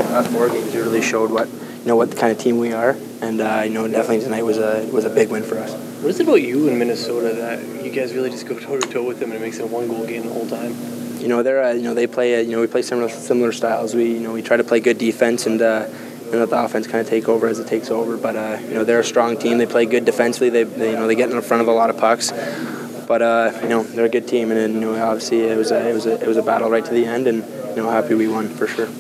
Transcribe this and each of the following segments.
last 4 games, we really showed what kind of team we are, and definitely tonight was a big win for us. What is it about you in Minnesota that you guys really just go toe to toe with them and it makes it a 1-goal game the whole time? They play we play similar styles. We try to play good defense and let the offense kind of take over as it takes over. But they're a strong team. They play good defensively. They get in front of a lot of pucks. But they're a good team, and obviously it was a battle right to the end, and happy we won for sure.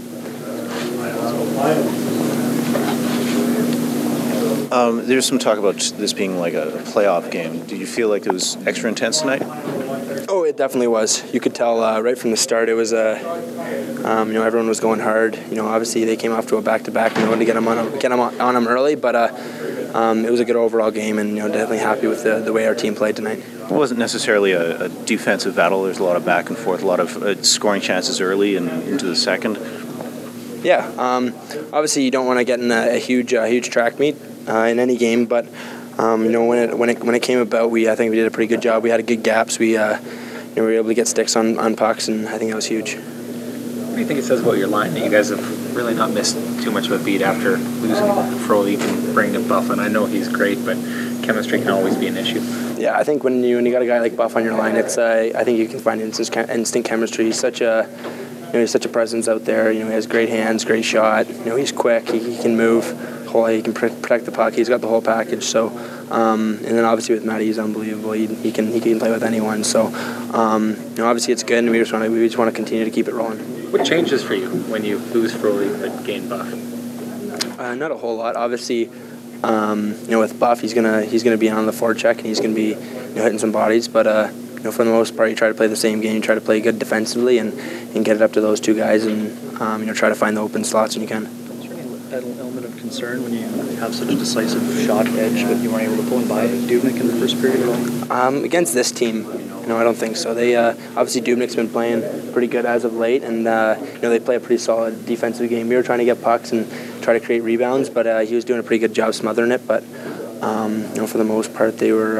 There's some talk about this being like a playoff game. Do you feel like it was extra intense tonight? Oh, it definitely was. You could tell right from the start. It was everyone was going hard. Obviously they came off to a back-to-back. We wanted to get them on them early, but it was a good overall game, and definitely happy with the way our team played tonight. It wasn't necessarily a defensive battle. There's a lot of back and forth, a lot of scoring chances early and into the second. Yeah, obviously you don't want to get in a huge track meet in any game, but when it came about, I think we did a pretty good job. We had good gaps. We were able to get sticks on pucks, and I think that was huge. What do you think it says about your line that you guys have really not missed too much of a beat after losing Frolik and bringing in Buff? And I know he's great, but chemistry can always be an issue. Yeah, I think when you got a guy like Buff on your line, I think you can find instant chemistry. He's such a presence out there. He has great hands, great shot. He's quick. He can move. He can protect the puck. He's got the whole package. So, and then obviously with Matty, he's unbelievable. He can play with anyone. So, obviously it's good, and we just want to continue to keep it rolling. What changes for you when you lose Frolik but gain Buff? Not a whole lot. Obviously, with Buff, he's gonna be on the forecheck, and he's gonna be hitting some bodies. But for the most part, you try to play the same game. You try to play good defensively and get it up to those two guys, and try to find the open slots when you can. Is there any element of concern when you have such a decisive shot edge, but you weren't able to pull him by Dubnyk in the first period at all? Against this team, I don't think so. They obviously Dubnyk's been playing pretty good as of late, and they play a pretty solid defensive game. We were trying to get pucks and try to create rebounds, but he was doing a pretty good job smothering it. But for the most part, they were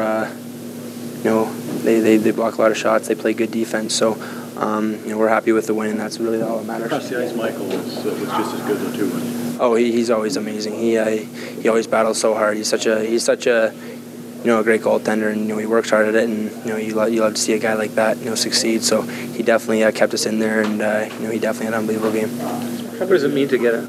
they block a lot of shots. They play good defense. So we're happy with the win, and that's really all that matters. Across the ice, Michael was just as good though too. Oh, he's always amazing. He always battles so hard. He's such a a great goaltender, and he works hard at it, and you love to see a guy like that succeed. So he definitely kept us in there, and he definitely had an unbelievable game. What does it mean to get a